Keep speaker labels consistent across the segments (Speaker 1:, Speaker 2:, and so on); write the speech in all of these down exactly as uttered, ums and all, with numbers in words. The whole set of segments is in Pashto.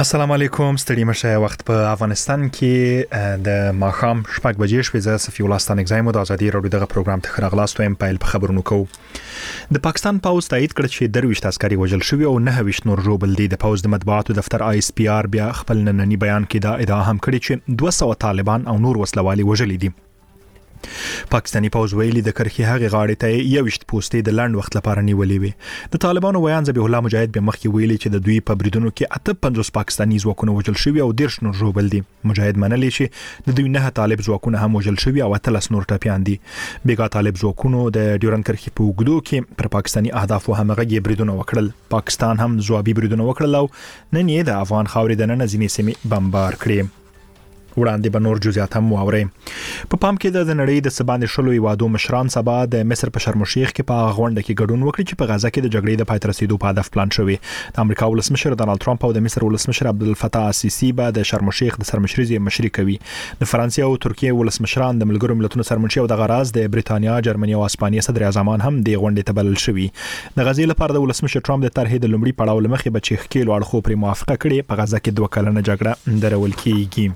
Speaker 1: السلام علیکم، ستړي مشه. وخت په افغانستان کې د ماخام شپږ بجې شوې. زه صفي الله ستانک زایم د ازادي رادیو دغه پروګرام ته خراغلاست وایم. پایل په خبرونو کو د پاکستان پاوز تایید کړ چې درويشت عسکري وژل شوی او نه ویشت نور ژوبل دي. د پاوز د مطبوعاتو دفتر آی اس پی آر بیا خپل نننی بیان کې دا ادعا هم کړې چې دوه سوه طالبان او نور وسلوالي وژل دي. پاکستانی پاوز ویلي د کرخي هغه غاړې ته یوشت پوسټې د لاند وخت لپاره نیولې وي. د طالبانو ویان ذبیح الله مجاهد به مخکې ویلي چې د دوی په بریدونو کې اته پنځوس پاکستانی ځواکونه وژل شوی او دیرش نور ژوبل دي. مجاهد منلي چې د دوی نه طالب ځواکونه هم وژل شوی او اتلس نور ټپيان دي. بیګا طالب ځواکونو د ډیورن کرخي په وګړو کې پر پاکستانی اهداف او همغږي بریدونه وکړل. پاکستان هم ځوابي بریدونه وکړل او نن یې د افغان خاورې د نن ځینې سیمې بمبار کړې. وړاندې به نور جزئیات هم واوري. په پام کې د نړۍ د سباند شلو یوادو مشران سبا د مصر په شرم الشیخ کې په غونډه کې ګډون وکړي چې په غزا کې د جګړې د پای ته رسیدو په هدف پلان شوی. د امریکا ولسمشر ډانلډ ټرمپ او د مصر ولسمشر عبدالفتاح السیسی به د شرم الشیخ د سرمشري مشري کوي. د فرانسې او ترکیه ولسمشران د ملګرو ملتونو سرمنشي او د غراز د بریتانیا، جرمني او اسپانیا صدر اعظمان هم د غونډې ته بلل شوی. د غزې لپاره د ولسمشر ټرمپ د طرحې د لومړي پړاو لمخې به چې خکیل اړخو پر موافقه کړي په غزا کې دوه کلنه جګړه درول کیږي.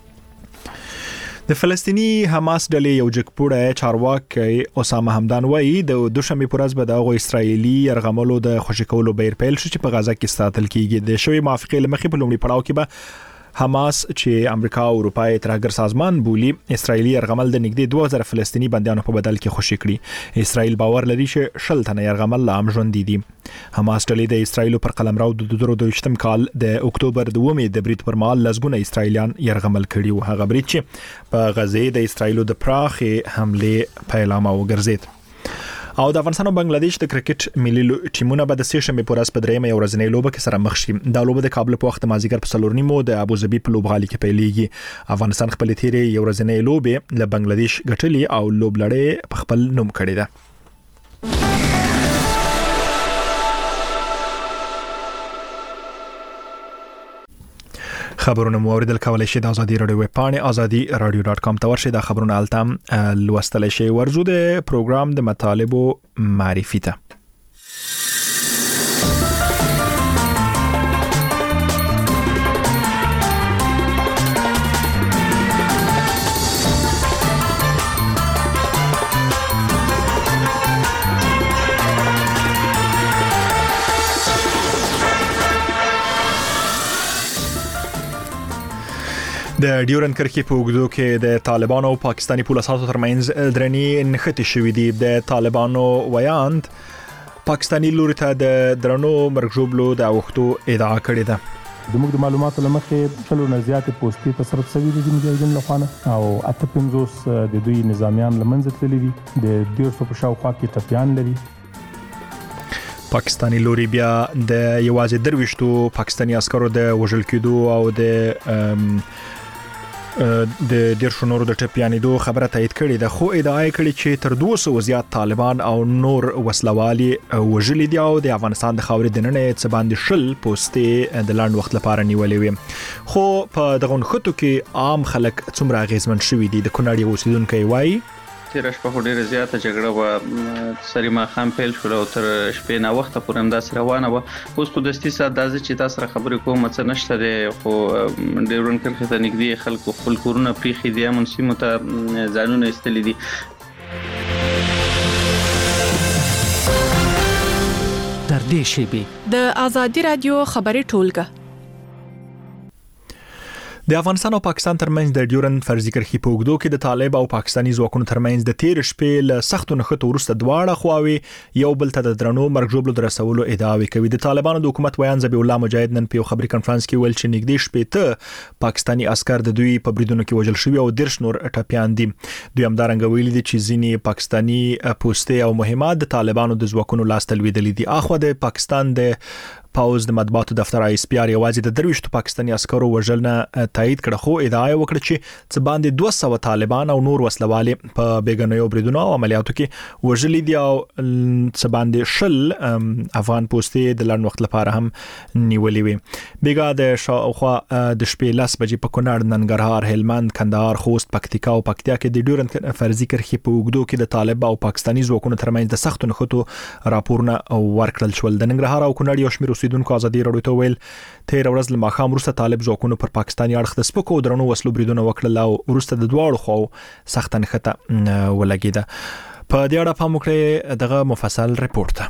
Speaker 1: د فلسطینی حماس ډلې یو جګپوړی چارواکي اسامه حمدان وایي د دوشنبه پر ورځ به د اسرایلی يرغملو د خوشی کولو بیر پیل شو چې په غزا کې ساتل کیږي. د شوی موافقه لمخې په لومړي پړاو کې به حماس چې امریکا او اروپای ترهګر سازمان بولی اسرایلی يرغمل د نږدې دوه زره فلسطینی بنديانو په بدل کې خوشی کړي. اسرایل باور لري چې شل تنه يرغمل لا هم ژوند دي. حماس ډلې د اسرایل پر قلمرو د دوه زره دوه کال د اکتوبر دومې د برید پر مهال لزګونه اسرایلیان يرغمل کړي او هغه برید چې په غزې د اسرایل د پراخې حمله پیلامه وګرځید. او د افغانستان او بنگلاديش د کرکټ ملي ټیمونه به د سه شنبه پر ورځ په درېمه ورځنۍ لوبه کې سره مخ شي. دا لوبه د کابل په وخت مازیګر په څلور نیمو د ابوظبي په لوبغالي کې پیلېږي. افغانستان خپل تیرې ورځنۍ لوبه له بنگلاديش ګټلې او لوبلړې په خپل نوم کړې ده. خبرونه مو اوریدل کولای شئ د ازادي رادیو ویب پاڼه ازادي رادیو ډاټ کام ته ورشئ. د خبرونه التم لوستل شئ. ورزو د پروګرام د مطالبو معرفي ته د ډیورن کرخي په وګړو کې د طالبانو او پاکستاني پولیسو ترمنځ درنی نښتې شوې دي. د طالبانو ویاند پاکستاني لوري ته د درنو مرګ ژوبلو د اوختو ادعا کړې ده.
Speaker 2: د موږ د معلوماتو لمخې شلو نه زیاتې پوسټې تصرف شوي دي د مجاهدینو لخوا او اته پنځوس د دوی نظامیان لمنځه تللي دي. د ډېر څو په شاوخوا کې ټپیان لري.
Speaker 1: پاکستانی لوري بیا د یوازې درويشتو پاکستاني عسکرو د وژل کېدو او د د ډیر شنورو د ټپيانېدو خبره تایید کړې ده. خو ادعا کړې چې تر دوه سوه زیات طالبان او نور وسلوالي وژلي دي او د افغانستان د خاورې د نننې څه باندې شل پوسټې د لاند وخت لپاره نیولې وي. خو په دغه خطو کې عام خلک څومره غیزمن شوي دي. د کونړ یو اوسیدونکو وایي
Speaker 3: تیر شپه ډیره زیاته جګړه و سری ما خام پیل شو او تر شپې نه وخت پورې هم داس روانه و. اوس کو دستي سات دازه چې تاسو سره خبرې کوم څه نشته دی. خو ډیورن کرخه ته نږدې خلکو خپل کورونه پریخي دي منسیمو ته ځانونه استلې دي.
Speaker 4: تر دې شیبې
Speaker 5: د ازادي رادیو خبري ټولګه
Speaker 1: د افغانستان او پاکستان ترمنځ د ډیورن فرضي کرخي په وګړو کې د طالب او پاکستاني ځواکونو ترمنځ د تیر شپې له سختو نښتو وروسته دواړه خواوې یو بل ته د درنو مرګ ژوبلو درسولو ادعاوې کوي. د طالبانو د حکومت ویان ذبیح الله مجاهد نن په خبري کانفرنس کې ویل چې نږدې شپې ته پاکستاني عسكر د دوی په بریدونو کې وژل شوی او دیرش نور ټپيان دي. دوی هم دارنګ ویلي دي چې ځینې پاکستاني پوسټې او مهمات د طالبانو د ځواکونو لاس ته لوېدلې دي. اخو د پاکستان د پاوز د مطبوعاتو دفتر آی اس پی آر یوازې د درويشتو پاکستاني عسکرو وژلنه تایید کړه. خو ادعا وکړه چې څه باندې دوه سوه طالبان او نور وسلوالي په بیګنیو بریدونو او عملیاتو کې وژلي دي او څه باندې شل افغان پوسټې د لاند وخت لپاره هم نیولې وي. بیګا د شاوخوا د شپې لاس بجې په کونړ، ننګرهار، هلمند، کندهار، خوست، پکتیکا او پکتیا کې د ډیورن فرضي کرخي په وګړو کې د طالب او پاکستاني ځواکونو ترمنځ د سختو نښتو راپورونه ورکړل شول. د ننګرهار او کونړ یو شمېر اوسیدونکو ازادي راډیو ته ویل تیر ورځ له ماخام وروسته طالب ځواکونو پر پاکستاني اړخ د سپکو درنو وسلو بریدونه وکړل او وروسته د دواړو خو سخت نښته ولګیده. په دې اړه په موږ دغه مفصل ریپورت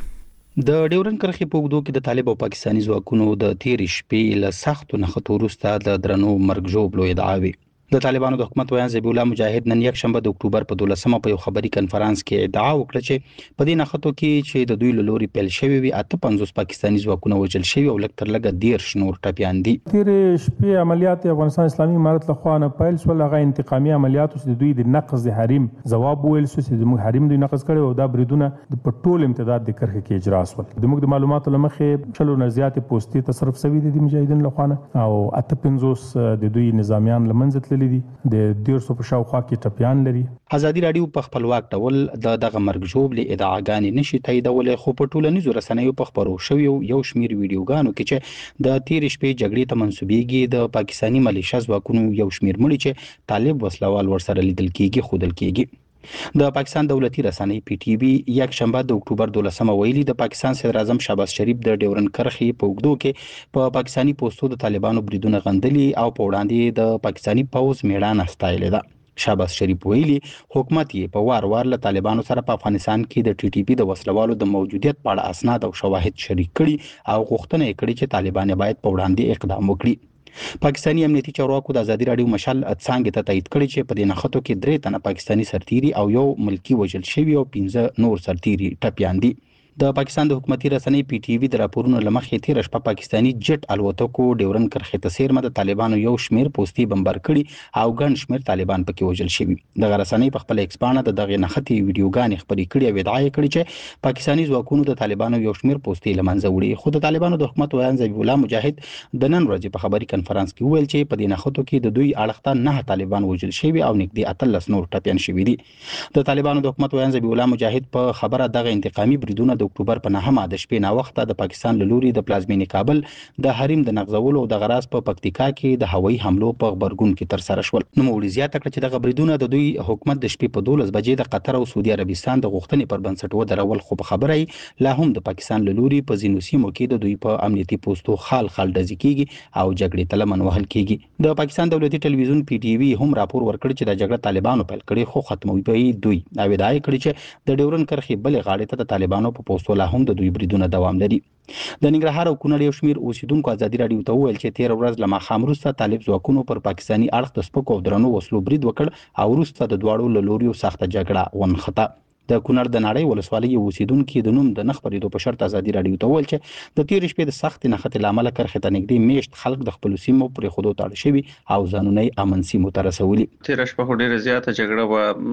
Speaker 6: د ډیورن کرښې په اوږدو کې د طالب او پاکستاني ځواکونو د تیر شپې له سختو نښتو وروسته د درنو مرګ ژوبلو ادعاوي. د طالبانو د حکومت ویان ذبیح الله مجاهد نن یک شنبه د اکتوبر په دولسمه په یو خبري کنفرانس کې ادعا وکړه چې په دې نښتو کې چې د دوی له لوري پیل شوی وي اته پنځوس پاکستاني ځواکونه وژل شوي او لږ تر لږه دیرش نور ټپیان دي.
Speaker 2: تیر شپې عملیات افغانستان اسلامي امارت له خوا نه پیل شول، هغه انتقامي عملیات چې د دوی د نقض د حریم ځواب ویل شو چې زموږ حریم دوی نقض کړي او دا بریدونه په ټول امتداد د کرښې کې اجرا شول. د موږ د معلوماتو لمخې شلو نه زیاتې پوسټې تصرف شوي دي د مجاهدینو له خوا نه او اته پنځوس د دوی نظامیان لمنځه تللي دي، د ډیر څو په شاوخوا کې ټپیان لري.
Speaker 6: ازادي راډیو په خپلواک ډول د دغه مرګ ژوبلې ادعاګانې نشي تاییدولای، خو په ټولنیزو رسنیو په خبرو شوی یو شمیر ویډیوګانو کې چې د تیر شپې جګړې ته منسوبېږي د پاکستاني ملیشیا ځواکونو یو شمیر مړي چې طالب وسلوال ورسره لیدل کېږي خودل کېږي. د پاکستان دولتي رسنۍ پی ټي وي یک شنبه د اکتوبر دولسمه ویلي د پاکستان صدر اعظم شهباز شریف د ډیورن کرښې په اوږدو کې په پاکستاني پوسټو د طالبانو بریدونه غندلي او په وړاندې د پاکستاني پوځ میړانه ستایلې ده. شهباز شریف ویلي حکومت یې په وار وار له طالبانو سره په افغانستان کې د ټي ټي پی د وسلوالو د موجودیت په اړه اسناد او شواهد شریک کړي او غوښتنه یې کړې چې طالبان باید په وړاندې اقدام وکړي. پاکستاني امنیتي چارواکو د ازادي راډیو مشال څنګه ته تایید کړی چې په دې نښتو کې درې تنه پاکستاني سرتیري او یو ملکی وژل شوی او پنځه نور سرتیري ټپیان دي. د پاکستان د حکومتي رسنۍ پی ټي وي د راپورونو لمخې تیر شپه پاکستاني جټ الوتکو ډیورن کرښې ته سیرمه د طالبانو یو شمیر پوسټي بمبار کړي او ګڼ شمیر طالبان پکې وژل شوي. د رسنۍ په خپل ایکس پاڼه د دغه نښتې ویډیوګانې خبرې کړي او ادعا کړې چې پاکستاني ځواکونو د طالبانو یو شمیر پوسټي لمنځه وړي، خو د طالبانو د حکومت ویان ذبیح الله مجاهد د نن ورځې په خبري کنفرانس کې ویل چې په دې نښتو کې د دوی اړخ ته نه طالبان وژل شوي او نږدې اتلس نور ټپیان شوي دي. د طالبانو د حکومت ویان ذبیح الله مجاهد په خبره دغه انتقامي بریدونه د اکتوبر په نهمه د شپې نا وخته د پاکستان له لوري د پلازمینې کابل د حریم د نقضولو او د غراس په پکتیکا کې د هوایي حملو په خبرګون کې تر سره شول. نو مولوی زیاته کړ چې دغه بریدونه د دوی حکومت د شپې په دولس بجې د قطر او سعودي عربستان د غوښتنې پر بنسټ ودرول، خو په خبره یې لا هم د پاکستان له لوري په ځینو سیمو کې د دوی په امنیتي پوسټو خال خال ډزې کیږي او جګړې ته لمن وهل کیږي. د پاکستان دولتي ټلویزیون پی ټي وي هم راپور ورکړ چې د جګړه طالبانو پیل کړي خو ختموي په دوی او ادعا کړې چې د ډیورن کرښې بلې غاړې ته د طالبانو په پوسټو لا هم د دوی بریدونه دوام لري. د ننګرهار او کونړ یو شمیر اوسیدونکو ازادي راډیو ته وویل چې تیر ورځ له ماښام وروسته طالب ځواکونو پر پاکستاني اړخ د سپکو او درنو وسلو برید وکړ او وروسته د دواړو له لوري سخته جګړه ونښته. د کونړ د نړۍ ولسوالۍ اوسیدونکو د نوم د نخ پرېدو په شرط ازادي راډیو ته وویل چې د تیر شپې د سخت نښتې لامل کرښې ته نږدې میشت خلک د خپل سیمو پرې خودو تاړ شوي او ځانونه امن سیمو ته رسولي.
Speaker 3: تیر شپه ډیره زیاته جګړه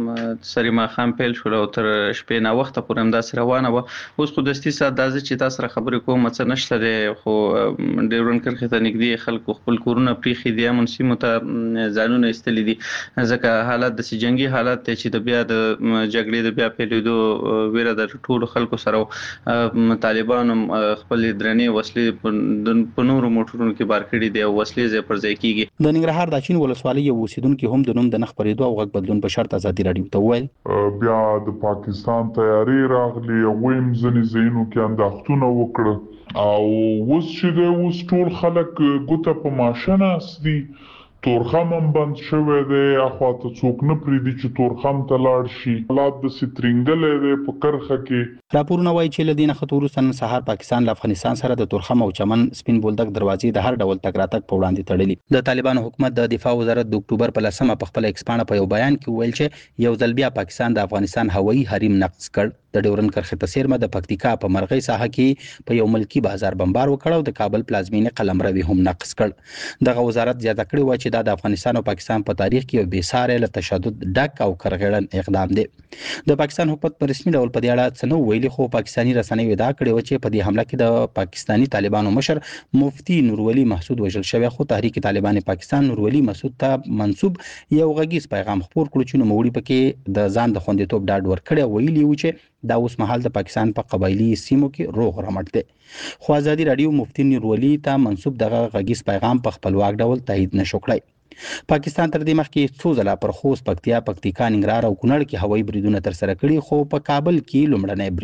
Speaker 3: و سری ماخام پیل شو او تر شپې نا وخت پورې هم داس روانه و. اوس خو د ستې سات دازه چې تاسو سره خبرې کوم څه نشته دی، خو ډیورن کرښې ته نږدې خلک خپل کورونه پریخي دي امن سیمو ته ځانونه استلې دي، ځکه حالت د جنگي حالت ته چې د بیا د جګړې د بیا لیدو ویره د ټولو خلکو سره طالبان خپل درنې وسلې په نورو موټرونو کې بار کړي دي او وسلې زې پر ځای کیږي.
Speaker 6: د ننګرهار د چین ولسوالۍ یو اوسیدونکو هم د نوم د نخ پرېدو او غږ بدلون په شرط ازادي راډیو ته وویل
Speaker 7: بیا د پاکستان تیاری راغلی ویم ځنې زینو کې انداختونه وکړه او اوس چې د اوس ټول خلک ګوته په ماشین اسدي تورخم هم بند شوی دی، اخواته څوک نه پرېږدي چې تورخم ته لاړ شي. حالات داسې ترینګلی دی په کرښه کې.
Speaker 6: راپورونه وایي چې له دې نښتو وروسته نن سهار پاکستان له افغانستان سره د تورخم او چمن سپین بولدک دروازې د هر ډول تګ راتګ په وړاندې تړلي. د طالبانو حکومت د دفاع وزارت د اکتوبر په لسمه په خپل ایکس پاڼه په یو بیان کې ویل چې یو ځل بیا پاکستان د افغانستان هوایي حریم نقض کړ. د ډیورن کرښې په سیرمه د پکتیکا په مرغۍ ساحه کې په یو ملکی بازار بمبار وکړ او د کابل پلازمینې قلمرو هم نقض کړ. دغه وزارت زیاته کړې و چې دا د افغانستان او پاکستان په تاریخ کې یو بې ساري له تشدد ډک او کرغړن اقدام دی. د پاکستان حکومت په رسمي ډول په دې اړه څه نه ویلي، خو پاکستاني رسنۍ ادعا کړې و چې په دې حمله کې د پاکستاني طالبانو مشر مفتی نورولي محسود وژل شوی، خو تحریک طالبان پاکستان نورولي محسود ته منسوب یو غږیز پیغام خپور کړ چې نوموړي پکې د ځان د خوندیتوب ډاډ ورکړی، ویلي و چې دا اوس مهال د پاکستان په قبایلی سیمو کې روغ رمټ دی. خو ازادي راډیو مفتی نورولي ته منسوب دغه غږیز پیغام په خپلواک ډول تایید نشو کړی. پاکستان تر دې مخکې څو ځله پر خوست، پکتیا، پکتیکا، ننګرهار او کونړ کې هوایي بریدونه تر سره کړي، خو په کابل کې لومړنی بریدو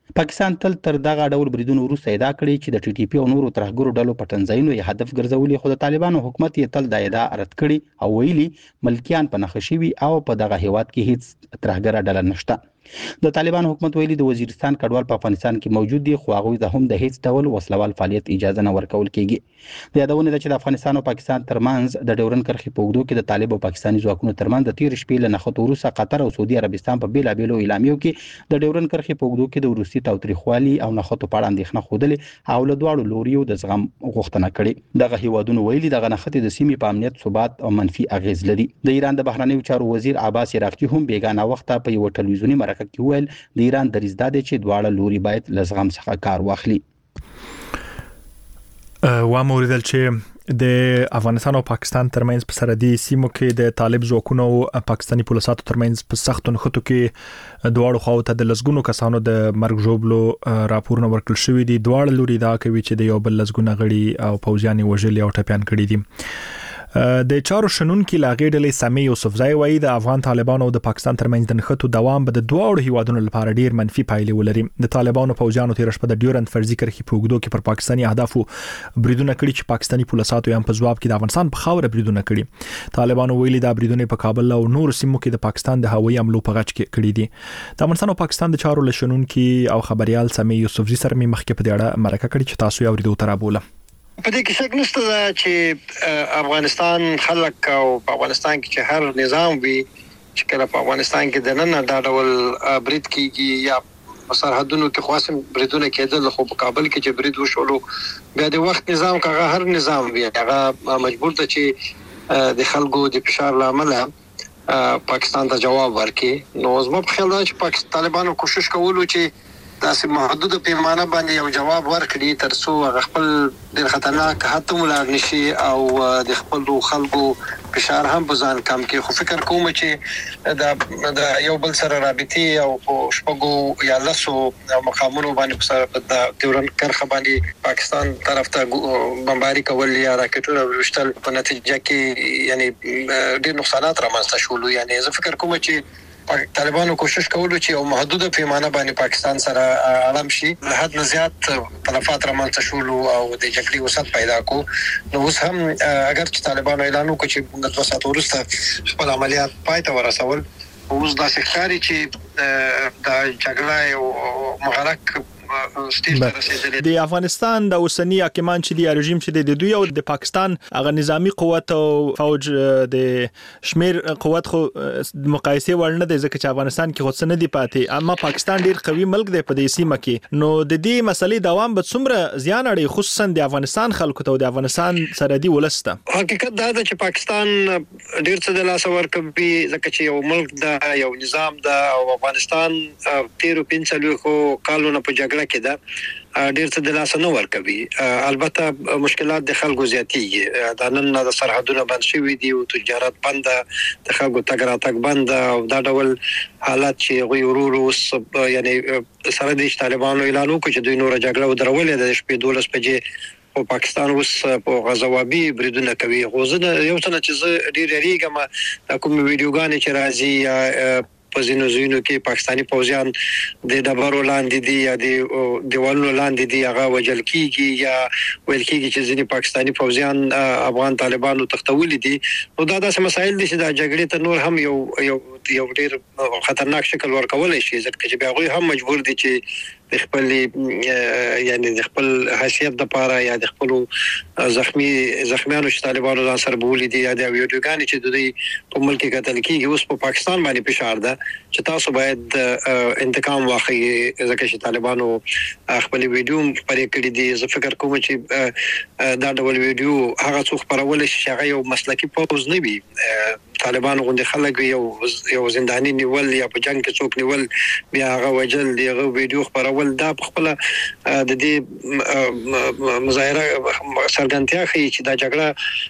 Speaker 6: پاکستان تل تر دغه ډول بریدونو وروسته ادعا کړې چې د ټي ټي پی او نورو ترهګرو ډلو پټنځایونو یې هدف ګرځولي، خو د طالبانو حکومت یې تل دا ادعا رد کړې او ویلي ملکیان په نښه شوي او په دغه هیواد کې هیڅ ترهګره ډله نشته. د طالبانو حکومت ویلي د وزیرستان کډوال په افغانستان کې موجود دي، خو هغوی ته هم د هیڅ ډول وسلوال فعالیت اجازه نه ورکول کیږي. د یادونه ده چې د افغانستان او پاکستان ترمنځ د ډیورن کرښې په اوږدو کې د طالب او پاکستاني ځواکونو ترمنځ د تیر شپې له نښتو وروسته قطر او سعودي عربستان په بیلابیلو اعلامیو کې د ډیورن کرښې په اوږدو کې د وروستي تاوتریخوالي او نښتو په اړه اندېښنه ښودلې او له دواړو لوریو د زغم غوښتنه کړې. دغه هیوادونو ویلي دغه نښتې د سیمې په امنیت، ثبات او منفي اغیز لري. د ایران د بهرنیو چارو وزیر عباس عراقچي هم بیګانه وخته په یو ټلویزیوني مرکه کې وویل د ایران دریځ دا دی چې دواړه لوري باید له زغم څخه کار واخلي.
Speaker 1: و موریدل چې د افغانستان او پاکستان ترمنځ په سرحدي سیمو کې د طالب ځواکونو او پاکستاني پولیسو ترمنځ په سختو نښتو کې دواړو خواو ته د لسګونو کسانو د مرګ ژوبلو راپورونه ورکړل شوې دي. دواړه لوري دا کوي چې د یو بل لسګونه غړي او پوځیان وژلي او ټپيان کړي دي. د چارو شنونکو لاغې ډلې سامي یوسفزای وایي د افغان طالبانو او د پاکستان ترمنځ د نښتو دوام به د دواړو هیوادونو لپاره ډیر منفي پایلې ولري. د طالبانو پوځیانو تیر شپه د ډیورند فرضي کرښې په اوږدو کې پر پاکستاني اهدافو بریدونه کړي چې پاکستاني پولیسو یې هم په ځواب کې د افغانستان په خاوره بریدونه کړي. طالبانو ویلي دا بریدونه په کابل او نور سیمو کې د پاکستان د هوایي حملو په غچ کې کړي دي. د افغانستان او پاکستان د چارو لشنونکو او خبريال سامي یوسفزي سره مې مخکې په دې اړه مرکه کړې چې تاسو یې اوریدو ترابوله.
Speaker 8: په دې کې شک نشته چې افغانستان خلک او په افغانستان کې چې هر نظام وي چې کله په افغانستان کې د نن دا ډول برید کیږي یا سرحدونو کې خاصم بریدونه کېدل، خو په کابل کې چې برید وشولو بیا د وخت نظام کغه هر نظام وي هغه مجبور ته چې د خلکو د فشار لامل پاکستان ته جواب ورکړي. نو زما په خیال دی چې پاکستان طالبانو کوشش کولو چې داسې محدود پیمانه باندې یو جواب ورکړي تر څو خپل ډېر خطرناک حتی مولار نشي او د خپل خلکو فشار هم بزان کم کې. خو فکر کوم چې دا د یو بل سره رابطي او شپږو یا لسو مقامونو باندې په د ډیورن کرښه باندې پاکستان طرف ته بمباري کول یا راکټونه ورشتل په نتیجه کې یعنی ډېر نقصانات رامنځته شول. یعنی زه فکر کوم چې طالبانو کوشش کولو چې یو محدود پیمانه باندې پاکستان سره عالم شي، له حد نه زیات تلفات رامنځته شول او د جګړې وسعت پیدا کو. نو اوس هم اگر چې طالبانو اعلان وکړي چې د دوه ساعت وروسته خپل عملیات پای ته ورسول، اوس دا ښکاري چې د جګړې او مغرق
Speaker 1: د افغانستان د اوسنی حاکمان چې دی رژیم چې د دوی او د پاکستان هغه نظامی قوت او فوج د شمیر قوت خو مقایسه ورنه د ځکه چې افغانستان کې خو څه نه دی پاتې، اما پاکستان ډیر قوي ملک دی په دې سیمه کې. نو د دې مسلې دوام به څومره زیان اړي خصوصا د افغانستان خلکو ته او د افغانستان سرحدي ولسته؟
Speaker 8: حقیقت دا ده چې پاکستان ډیر څه د لاس ورکوي ځکه چې یو ملک دا یو نظام دا او افغانستان تیر پنځه خو کالونه په جګړه کې دا ډیر څه د لاس نه ورکوي. البته مشکلات د خلکو زیاتېږي، دا نن د سرحدونو بند شوي دي او تجارت بند، د خلکو تګ راتګ بند او دا ډول حالات چې غوي ورور اوس یعنی سره د طالبانو اعلان وکړي چې دوی نور جګړه ودرولې د شپې دولس بجې او پاکستان اوس په غزوابي بریدونه کوي. خو زه یو څه چې زه ډیر یریږم د کوم ویډیوګانې چې راځي په ځینو ځینو کې پاکستاني پوځیان د ډبرو لاندې دي یا د دیوالونو لاندې دي هغه وجل کیږي یا ویل کیږي چې ځینې پاکستاني پوځیان افغان طالبانو تختولي دي. نو دا داسې مسایل دي چې د جګړې ته نور هم یو یو یو ډیر خطرناک شکل ورکولای شي ځکه چې بیا غوي هم مجبور دي چې د خپل یعنی د خپل حیثیت د پاره یا د خپل زخمی زخمیانو چې طالبانو ځان سره بولي دي یا د ویډیوګانې چې د دې په ملک کې قتل کیږي اوس په پاکستان باندې فشار ده چې تاسو باید انتقام واخلئ ځکه چې طالبانو خپل ویډیو پرې کړی دي. زه فکر کوم چې دا ډول ویډیو هغه څو خبرول شي چې هغه یو مسلکی پوز نه وي. طالبانو غونډه خلک یو یو زنداني نیول یا په جنگ کې څوک نیول بیا هغه وجل دی هغه ویډیو خبرول دا په خپل د دې مظاهره سرګنتیا کوي چې دا جګړه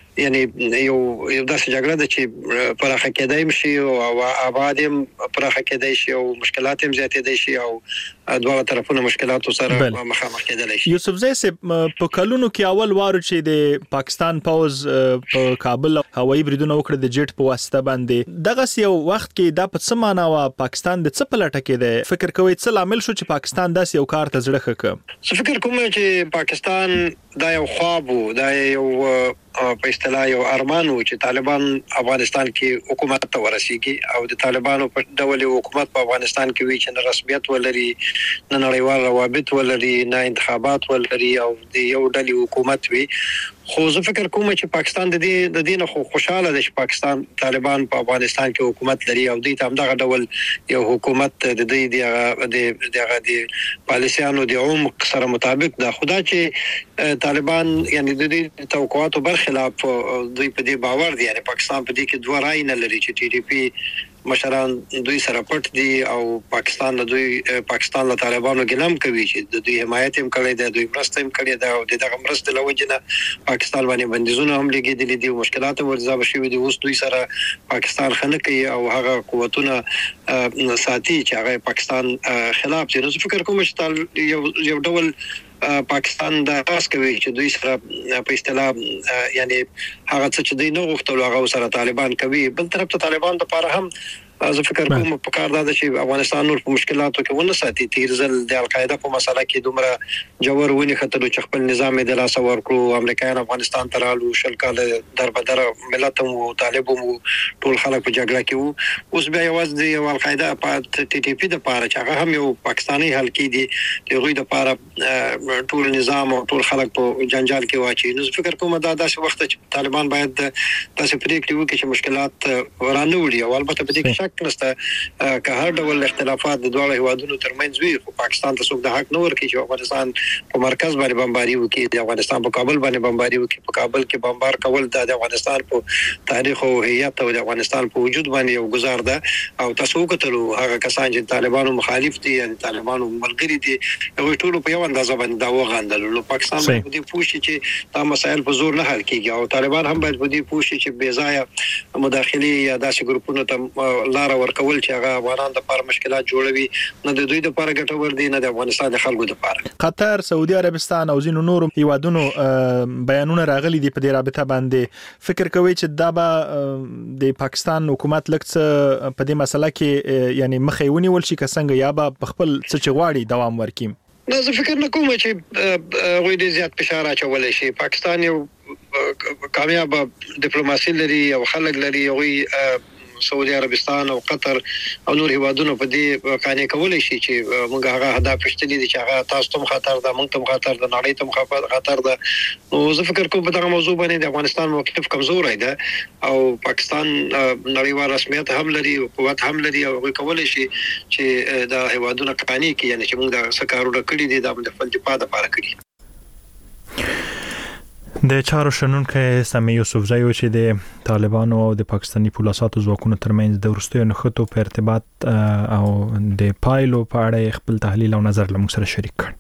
Speaker 8: یعنی یو یو داسې جګړه ده چې پراخه کېدای شي او آباد هم پراخه کېدای شي او مشکلات هم زیاتېدای شي او دواړه طرفونه مشکلاتو سره مخامخ کېدلی شي.
Speaker 1: یوسف زئی صاحب په کلونو کې اول وارو چې د پاکستان پوز په کابل هوایي بریدونه وکړه د جیټ په واسطه باندې دغه یو وخت کې دا په څه معنا وا پاکستان د څه په لټه کې دی فکر کوي څه لامل شو چې پاکستان داسې یو کار ته زړه ښه
Speaker 8: څه فکر کوم چې پاکستان دا یو خواب وو دا یو په اصطلاح یو ارمان وو چې طالبان افغانستان کې حکومت ته ورسیږي او د طالبانو په ډول حکومت په افغانستان کې وي چې نه رسمیت ولري نه نړیوال روابط ولري نه انتخابات ولري او د یو ډلې حکومت وي. خو زه فکر کوم چې پاکستان د دې د دې نه خو خوشاله دی چې پاکستان طالبان په افغانستان کې حکومت لري او دوی ته همدغه ډول یو حکومت د دې د دغه د پالیسیانو د عمق سره مطابق دا خدا چې طالبان یعنی د دې توقعاتو برخلاف دوی په دې باور دي یعنی پاکستان په دې کې دوه رای نه لري چې ټي ډي پی مشران دوی سره پټ دي او پاکستان له دوی پاکستان له طالبانو ګلم کوي چې د دوی حمایت هم کوي د دوی مرسته هم کوي دا د دغه مرسته لوجنه پاکستان باندې بندیزونه هم لګیدلي دي او مشکلات ورځ شوي دي اوس دوی سره پاکستان خنه کوي او هغه قوتونه ساتي چې هغه پاکستان خلاف دي. نو فکر کوم چې یو یو ډول پاکستان دا تاس کوي چې دوی سره په اصطلاح یعنی هغه څه چې دوی نه غوښتل هغه سره طالبان کوي. بل طرف ته طالبان لپاره هم زه فکر کوم په کار دا چې افغانستان نور په مشکلاتو کې ونه ساتي. تیر ځل د القاعده په مسله کې دومره جوړ ونی خطر چې خپل نظام د لاس ورکړو امریکایان افغانستان ته رالو شل کال دربدر ملت او طالب او ټول خلک په جګړه کې وو. اوس بیا یوازې د القاعده په ټي ټي پی د پاره چې هغه هم یو پاکستاني حل کې دي د غوي د پاره ټول نظام او ټول خلک په جنجال کې واچي. نو فکر کوم دا داسې وخت چې طالبان باید داسې پریکړې وکړي چې مشکلات ورانه وړي او البته په دې کې نسته که هر ډول اختلافات د دوه هیوادونو ترمنځ وي خو پاکستان ته څوک د حق نه ورکړي چې افغانستان په مرکز باندې بمباري وکړي د افغانستان په کابل باندې بمباري وکړي. په کابل کې بمبار کول د افغانستان په تاریخ او هویت او د افغانستان په وجود باندې یو گزار ده او تاسو کتلو هغه کسان چې طالبانو مخالف دي یعنی طالبانو ملګری دي هغه ټول په یو اندازه باندې دا وغندل. نو پاکستان باید دې پوښتنه چې دا مسایل په زور نه حل کیږي او طالبان هم باید دې پوښتنه چې بې ځای مداخله یا داسې ګروپونو ته لار ورکول چې هغه افغانان د لپاره مشکلات جوړوي نه د دوی د لپاره ګټور دي نه د افغانستان د خلکو د لپاره.
Speaker 1: قطر، سعودي عربستان او ځینو نورو هیوادونو بیانونه راغلي دي په دې رابطه باندې فکر کوي چې دا به د پاکستان حکومت لکه په دې مسله کې یعنی مخې ونیول شي که څنګه یا به خپل څه چې غواړي دوام ورکړي.
Speaker 8: نو زه فکر نه کوم چې غوی دې زیات فشار اچولای شي. پاکستان یو کامیاب ډیپلوماسي لري او خلک لري غوی سعودي عربستان او قطر او نور هیوادونو په دې قانې کولای شي چې موږ هغه هدف پښتني دي چې هغه تاسو ته خطر ده موږ ته خطر ده نړۍ ته خطر ده. نو زه فکر کوم په دغه موضوع باندې د افغانستان موقف کمزور دی او پاکستان نړیوال رسمیت هم لري او قوت هم لري او کولای شي چې د هیوادونو قانې کې یعنی چې موږ د سکارو کړی دي د خپل دفاع لپاره کړی.
Speaker 1: د چارو شنونکو سامي یوسف زئی چې د طالبانو او د پاکستاني پولیسو ځواکونو ترمنځ د ورستیو نښتو په ارتباط او د پایلو په اړه خپل تحلیل او نظر لمو سره شریک کړ.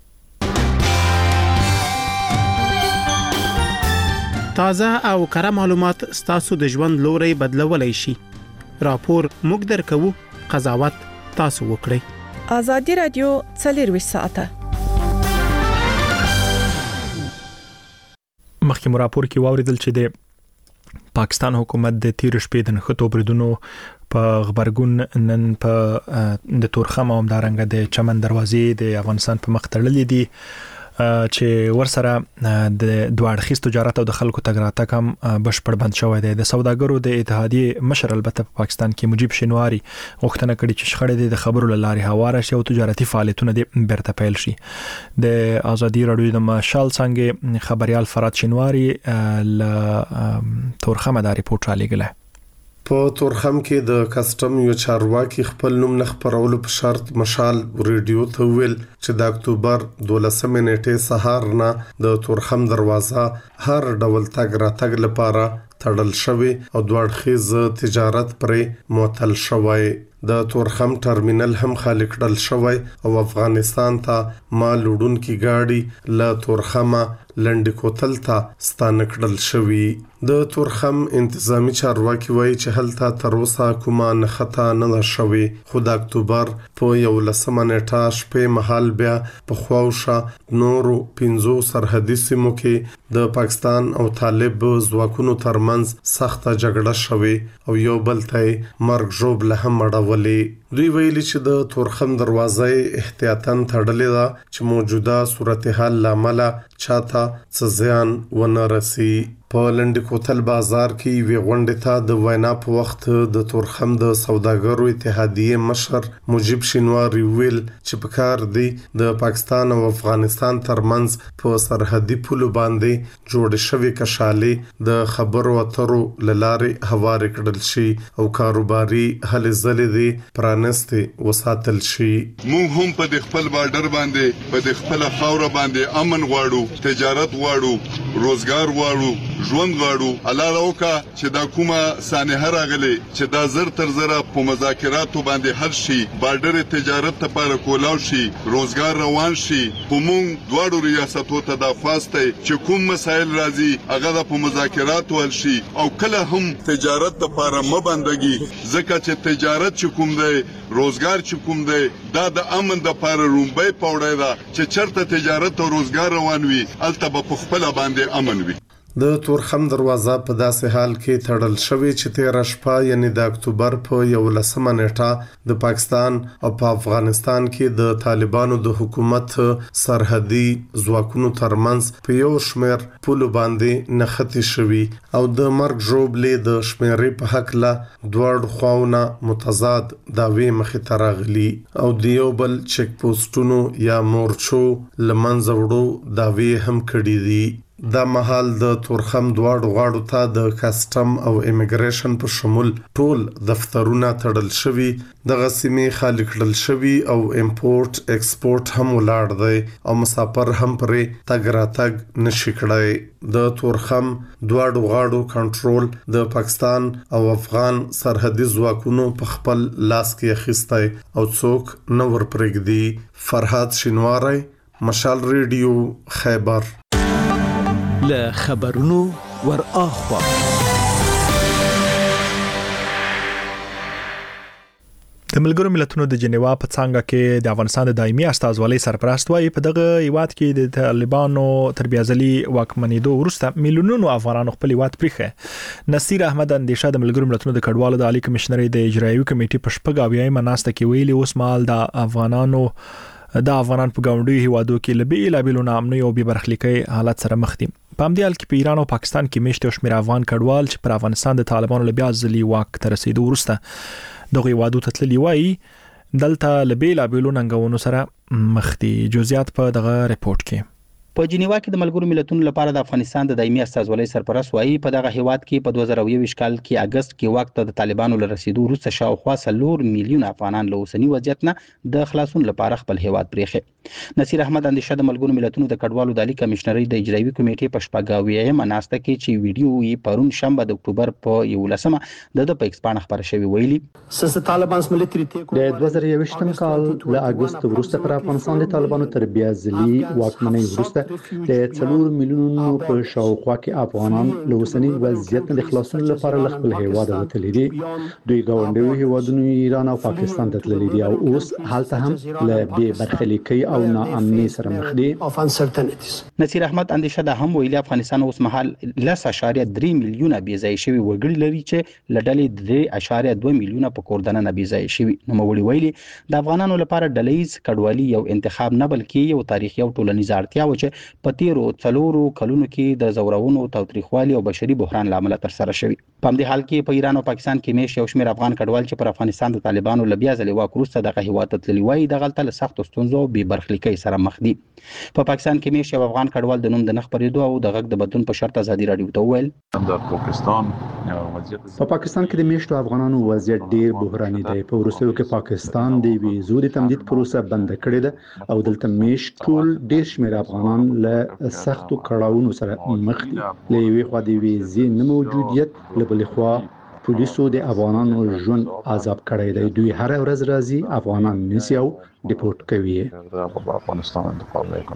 Speaker 9: تازه او کره معلومات ستاسو د ژوند لوري بدلولای شي. راپور موږ درکو، قضاوت تاسو وکړئ.
Speaker 5: ازادي رادیو څلور ساعته
Speaker 1: مخکې راپور کې واوریدل چې د پاکستان حکومت د تیر شپې د نښتو بریدونو په خبرګون نن په د تورخم او دارنګ د چمن دروازې د افغانستان په مخ تړلې دي چې ورسره د دوه اړخیز تجارت او د خلکو تګ راتګ هم بشپړ بند شوی دی. د سوداګرو د اتحادیې مشر البته په پاکستان کې مجيب شینواری غوښتنه کړې چې شخړې د خبرو لارې هواره شي او تجارتي فعالیتونه د بیرته پیل شي. د ازادي رادیو د مشال څنګه خبريال فرات شینواری ل تورخم د ریپورت را لګله.
Speaker 10: په تورخم کې د کسٹم یو چارواکي خپل نوم نه خبرولو په شرط مشال ریډیو ته ویل چې د اکتوبر دولسمه نیټه سهار نه د تورخم دروازه هر ډول تګ راتګ لپاره تړل شوی او دوه اړخیز تجارت پرې معطل شوی. د تورخم ټرمینل هم خالق کړل شوی او افغانستان ته مال وړونکي گاډي له تورخمه لنډ کوتل ته ستانه کړل شوی. د تورخم انتظامی چارواکي وایي چې هلته تر اوسه کومه نښته نه ده شوې، خو د اکتوبر په یولسمه نیټه شپې مهال بیا په خواوشا نورو پنځو سرحدي سیمو کې د پاکستان او طالب ځواکونو ترمنځ سخته جګړه شوې او یو بل ته مرګ ژوبله هم اړولې. دوی ویلي چې د تورخم دروازه احتیاطاً تړلې ده چې موجوده صورتحال له امله چاته څه زیان ونه رسي. په لنډ کوتل بازار کې وی غونډه ته د وینا په وخت د تورخم د سوداګرو اتحادیه مشر مجيب شینواری ویل چې په کار دی د پاکستان او افغانستان ترمنځ په سرحدي پولو باندې جوړ شوی کشالې د خبرو اترو لارې هوارې کړل شي او کاروباري هلې ځلې دي پرانستې وساتل شي.
Speaker 11: موږ هم په خپل بارډر باندې په خپل خاور باندې امن غواړو، تجارت غواړو، روزګار غواړو، ژوند غواړو. الله راوکا چې دا کومه سانحه راغلي چې دا زر تر زره په مذاکراتو باندې حل شي، بارډر تجارت لپاره کولاو شي، روزګار روان شي. په مونږ دواړو ریاستو ته دا خواسته چې کوم مسایل راځي هغه په مذاکراتو حل شي او کله هم تجارت لپاره مبندګي، ځکه چې تجارت چې کوم دی، روزګار چې کوم دی، دا د امن لپاره رومبای پوړی دا چې چرته تجارت او روزګار روان وي الته په خپل باندې امن وي.
Speaker 10: د تورخم دروازه په داسې حال کې تړل شوې چې تیره شپه یعنی د اکتوبر په یولسمه نیټه د پاکستان او په افغانستان کې د طالبانو د حکومت سرحدي ځواکونو ترمنځ په یو شمېر پولو باندې نښتې شوي او د مرګ ژوبلې د شمېرې په هکله دواړو خواونه متضاد دعوې مخې ته راغلي او د یو بل چیک پوسټونو یا مورچو له منځه وړو دعوې هم کړي دي. دا مهال د تورخم دواړو غاړو ته د کسټم او امیګریشن په شمول ټول دفترونه تړل شوي، دغه سیمې خالی کړل شوي او امپورټ ایکسپورټ هم ولاړ دی او مسافر هم پرې تګ راتګ نشي کړی. د تورخم دواړو غاړو کنټرول د پاکستان او افغان سرحدي ځواکونو په خپل لاس کې اخیستی او څوک نه ورپرېږدي. فرهاد شینواری، مشال ریډیو، خیبر.
Speaker 4: له خبرونو ور اخوا
Speaker 1: د ملګرو ملتونو د جنیوا په څنګه کې د افغانستان د دایمي استازولۍ سرپرست وايي په دغه هیواد کې د طالبانو تربیازلي واکمنېدو وروسته میلیونونو افغانانو خپل هیواد پریخه. نصیر احمد اندیشه د ملګرو ملتونو د کډوالو د عالی کمشنري د اجرایوي کمیټې په شپږاویایم ناسته کې ویلي اوس مال د افغانانو د افغانان په ګاونډي هیوادو کې لبي لابلو نامنوي او بې برخلیکي حالت سره مخ دي. په همدې حال کې په ایران او پاکستان کې میشته شمیر افغان کډوال چې پر افغانستان د طالبانو له بیا ځلي واک ته رسیدو وروسته دغه هیوادو ته تللي وایي دلته لبي لابلو ننګونو سره مخ دي. جزئیات په دغه ریپورت کې.
Speaker 6: په جنیوا کې د ملګرو ملتونو لپاره د افغانستان د دایمي استازولۍ سرپرست وایي په دغه هیواد کې په دوه زره یو کال کې اگست کې وخت د طالبانو له رسیدو وروسته شاوخوا څلور میلیون افغانان له اوسنی وضعیت نه د خلاصون لپاره خپل هیواد پریخي. نصیر احمد اندیشه د ملګرو ملتونو د کډوالو د عالی کمشنري د اجرایوي کمیټې په شپږاویایم ناسته کې چې ویډیو یې پرون شنبه د اکتوبر په یولسمه د په ایکسپان خبر شوی ویلي
Speaker 12: د دوه زره یو کال له اگست وروسته پر افغانستان د طالبانو تربیه ځلي واکمنۍ وروسته د څلور میلیونونو په شاوخوا کې افغانان له اوسنی وضعیت نه خلاصون لپاره له خپل هیواد وتلي دي. دوی ګاونډي هیوادونو ایران او پاکستان ته تللي دي او اوس هلته هم له بې برخلیکۍ او ناامنۍ سره مخ دي.
Speaker 6: نصیر احمد اندیشه د هم ویلي افغانستان اوس مهال لس اشاریه درې میلیونه بې ځای شوي وګړي لري چې له ډلې درې اشاریه دوه میلیونه په کور دننه بې ځای شوي. نوموړي ویلي د افغانانو لپاره ډلهیز کډوالي یو انتخاب نه بلکې یو تاریخي او ټولنیز اړتیا و چې په تیرو څلورو کلونو کې د زورونو تاوتریخوالي او بشري بحران لامل تر سره شوی. په همدې حال کې په ایران او پاکستان کې میش یو شمېر افغان کډوال چې پر افغانستان د طالبانو له بیا ځلې واک وروسته دغه هیواد ته تللي وایي د غلطه له سختو ستونزو او بې برخلیکۍ سره مخ دي. په پاکستان کې میش یو افغان کډوال د نوم د نه خپرېدو او د غږ د بدلون په شرط ازادي راډیو ته وویل
Speaker 12: د پاکستان په پاکستان کې د میشتو افغانانو وضعیت ډیر بحراني دی. په وروستیو کې پاکستان د یوې زوري تمدید پروسه بند کړې ده او دلته میش ټول ډیر شمېر افغانان له سختو کړاوونو سره مخ دي. له یوې خوا د یوې ځای نه موجودیت، له بلې خوا پولیسو د افغانانو ژوند عذاب کړی دی. دوی هر ورځ راځي افغانان نیسي او ډیپورټ کوي.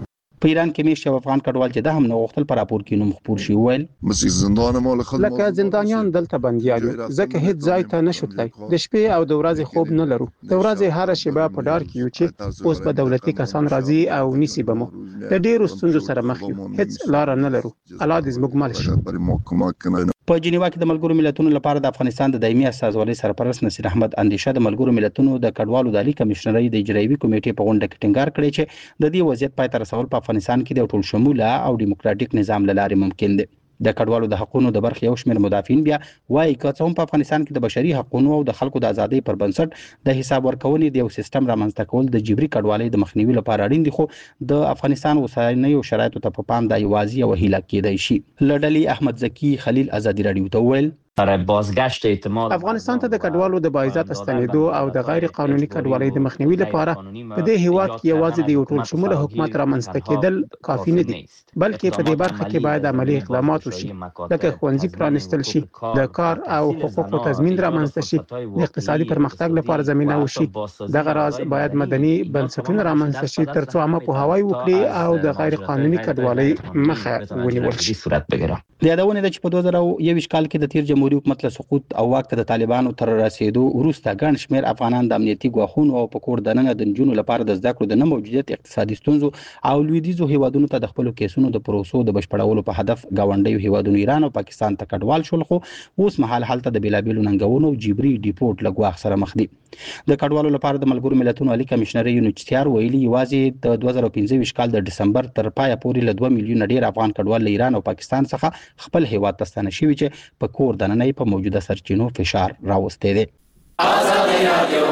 Speaker 6: په ایران کې مېشت یو افغان کډوال چې د هم نو غوښتل پر راپور کې نوم خپور شي ویل
Speaker 9: لکه زندانیان دلته بنديان ځکه هیڅ ځای ته نشو تلای د شپې او د ورځې خوب نه لرو د ورځې هر شیبه په ډار کې یو چې اوس به دولتي کسان راځي او نیسی بمو د ډیرو ستونزو سره مخ یو هیڅ لار نه لرو الله دې زموږ مل شي
Speaker 6: په جنیوا کې د ملګرو ملتونو لپاره د افغانستان د دایمي استازولۍ سرپرست نصیر احمد اندیشه د ملګرو ملتونو د کډوالو د عالی کمشنرۍ د اجرایوي کمیټې په غونډه کې ټینګار کړی چې د دې وضعیت پای ته رسول په افغانستان کې د ټول شموله او دیموکراتیک نظام لاره ممکن دی د کډوالو د حقوقو د برخې یو شمېر مدافعین بیا وايي که څه هم په افغانستان کې د بشري حقوقو او د خلکو د ازادۍ پر بنسټ د حساب ورکونې د یو سیستم رامنځته کول د جبري کډوالۍ د مخنیوي لپاره اړین دي خو د افغانستان اوسنیو شرایطو ته په پام د یوازې او هیله کېدای شي لړلي احمد زکی خلیل آزادی رادیو ته ویل
Speaker 9: افغانستان ته د کډوالو د باعزت استنیدو او د غیر قانوني کډوالۍ د مخنیوي لپاره په دې هیواد کې یوازې د یو ټول شموله حکومت رامنځته کېدل کافي نه دي بلکې په دې برخه کې باید عملی اقدامات وشي لکه ښوونځي پرانیستل شي د کار او حقوقو تضمین رامنځته شي د اقتصادي پرمختګ لپاره زمينه وشي دغه راز باید مدني بنسټونه رامنځته شي ترڅو عامه پوهاوی وکړي او د غیر قانوني کډوالۍ مخه ونیول شي
Speaker 6: د یادونه د چې په دوه زره یو کال کې د تیر جمهوریت حکومت له سقوط او واک ته د طالبانو تر رسیدو وروسته ګڼ شمېر افغانان د امنیتي ګواښونو او په کور دننه د نجونو لپاره د زده کړو د نه موجودیت اقتصادي ستونزو او لویدیځو هیوادونو ته د خپل کیسونو د پروسو د بشپړولو په هدف گاونډیو هیوادونو ایران او پاکستان ته کډوال شول خو اوس مهال حالت د بیلابیلو ننګونو او جبري ډیپورت لګواخ سره مخ دي د کډوالو لپاره د ملګرو ملتونو عالی کمشنري یونیچتیار ویلي یوازې د دوه زره پنځه کال د ډسمبر تر پای پورې له دوه میلیونه ډیر افغان کډوال له ایران او پاکستان څخه خپل هیواد ته ستنه شوي چې په کور دننه په موجوده سرچینو فشار راوستي دي آزادي رادیو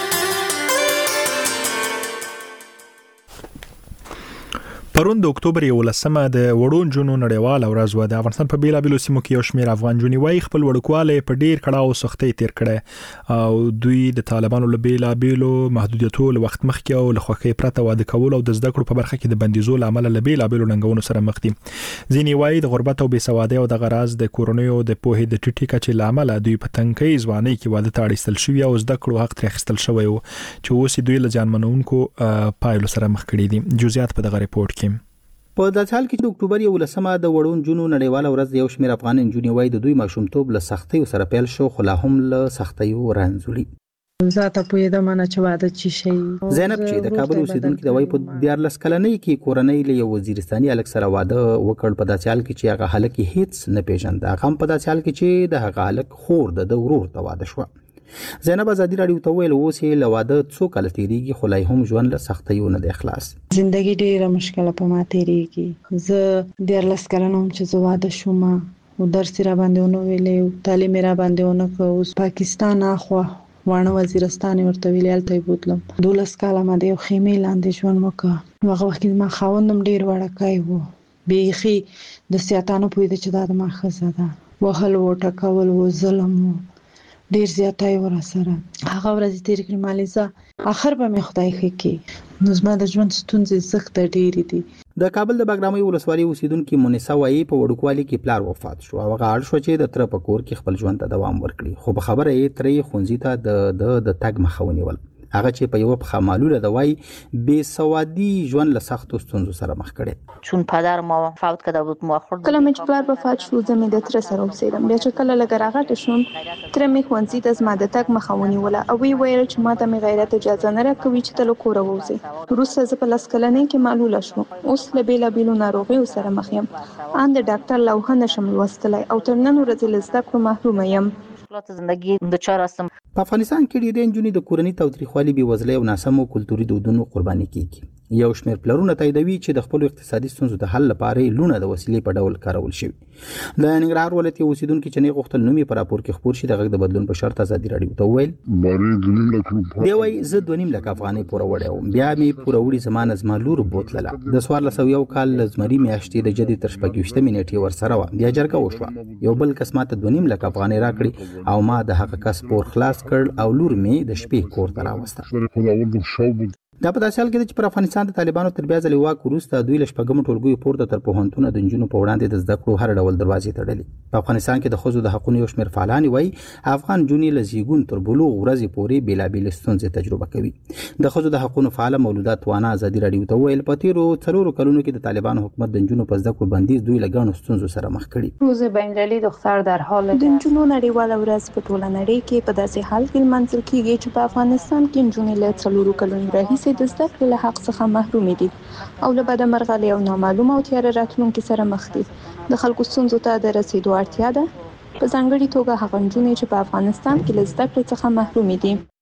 Speaker 1: پرون د اکتوبر یولسمه د وړو نجونو نړیواله ورځ و د افغانستان په بیلابیلو سیمو کې یو شمېر افغان نجونې وايي خپل وړوکوالی په ډیر کړاو سختۍ تیر کړی او دوی د طالبانو له بیلابیلو محدودیتونو له وخت مخکې او له خوښۍ پرته واده کول او د زده کړو په برخه کې د بندیزو له امله له بیلابیلو ننګونو سره مخ دي ځینې وايي د غربت او بېسوادۍ او د غراز د کورنیو د پوهې د ټیټې کچې له امله دوی په تنکۍ ځوانۍ کې واده ته اړ ایستل شوي او زده کړو حق ترې اخیستل شوی و چې اوس دوی له زیانمنونکو پایلو سره مخ کړي دي جزئیات په دغه ریپورت کې
Speaker 13: په داسې حال کې د اکتوبر یولسمه د وړو نجونو نړیواله ورځ د یو شمېر افغان نجونې وايي د دوی ماشومتوب له سختیو سره پیل شو خو لا هم له سختیو رنځولي
Speaker 14: زاته پوهېدم نه چې واده چی شي
Speaker 13: زینب چې د کابل اوسیدونکې د وای په دیارلس کلنۍ کې کورنۍ له یو وزیرستاني هلک سره واده وکړ په داسې حال کې چې هغه هلک هیڅ نه پیژند هغه هم په داسې حال کې چې د هغه هلک خور د ورور ته واده شو زینب آزادی رادیو ته ویل اوس یې له واده څو کاله تیریږي خو لا هم ژوند له سختیو نه دی خلاص
Speaker 14: زندگی ډیره مشکله په ما تیریږي زه دیارلس کلنه وم چې زه واده شوم او درس را باندې ونه ویلې تعلیم را باندې ونه کو اوس پاکستان اخوا وانه وزیرستان ورته ویل ته بوتلم دولس کاله ما د یو خیمه لاندې ژوند وکړ هغه وخت ما خاوندم ډیر وړکای وو بیخي د سیاتانو په دې چې دا ما خزه ده وهل و ټکول و ظلم ډیر زیاتای ور سره هغه ورځ تیر کړم مالیزه اخر به مې خدای خکې نو زما د ژوند ستونزې سخت ډېرې دي
Speaker 13: د کابل د باګرامي ولسوالۍ اوسیدونکو مونیسا وايي په وړوکوالي کې پلار وفات شو او هغه اړ شو چې د تر په کور کې خپل ژوند ته دوام ورکړي خو په خبره یې ترې خونځي ته د د تګ مخه ونیول هغه چې په یو په معلوله د وای بې سوادي ژوند له سختو ستونزو سره مخ کړي
Speaker 15: چون پدر ما فوت کرده بود مؤخر
Speaker 16: کله مې چې پلار وفات شو زه مې د تر سره اوسېدم بیا چې کله لږ راغټه شوم تر مې ښوونځي ته زما د تګ مخه ونیوله او وی ویل چې ما ته مې غیرت اجازه نه راکوي چې تل کوره ووځي وروسته زه په لاس کلنۍ کې معلوله شوم اوس له بیلابیلو ناروغیو سره مخ یم ان د ډاکټر لوحه نشم لوستلی او تر نن ورځې له زده کړو محرومه یم
Speaker 15: زندگی دچار هستم
Speaker 13: په افغانستان کې ډېرې نجونې د کورنۍ تاوتریخوالي بېوزلۍ او ناسمو کلتوري دودونو قرباني کیږي یو شمېر پلرونه تاییدوي چې د خپلو اقتصادي ستونزو د حل لپاره یې لونه د وسیلې په ډول کارول شوي د ننګرهار ولایت یو اوسیدونکي چې نه غوښتل نوم یې په راپور کې خپور شي د غږ د بدلون په شرط ازادي راډیو ته وویل دی وایي زه دوه نیم لک افغانۍ پوره وړی وم بیا مې پوره وړي زما نه زما لور بوتلله د څوارلس سوه یو کال له زمري میاشتې د جدي تر شپږ ویشتمې نیټې ورسره وه بیا جرګه وشوه یو بل کس ماته دوه نیم لک افغانۍ راکړي او ما د هغه کس پور خلاص کړ او لور مې د شپې کور ته راوسته دا په داسې حال کې چې پر افغانستان د طالبانو تر بیا ځلې واک وروسته دوی له شپږم ټولګیو پورته تر پوهنتونه د نجونو په وړاندې د زده کړو هر ډول دروازې تړلې. په افغانستان کې د ښځو د حقوقو یو شمېر فعالان وایي افغان نجونې له زیږون تر بلوغ ورځې پورې بېلابېلې ستونزې تجربه کوي. د ښځو د حقوقو فعاله مولوده توانا ازادي راډیو ته وویل په تیرو څلورو کلونو کې د طالبانو حکومت د نجونو په زده کړو بندیز دوی له ګڼو ستونزو سره مخ کړي.
Speaker 16: روز بین‌المللي دختر در حال د نجونو نړیواله ورځ په ټوله نړۍ کې په داسې حال کې لمانځل کیږي چې په افغانستان کې نجونې له څلورو کلونو راهیسې د زده کړې له حق څخه محروم دي او له بده مرغه له یو نامعلوم او تیاره راتلونکي سره مخ دي. د خلکو ستونزو ته د رسیدو اړتیا ده، په ځانګړي توګه هغه نجونې چې په افغانستان کې له زده کړې څخه محروم دي.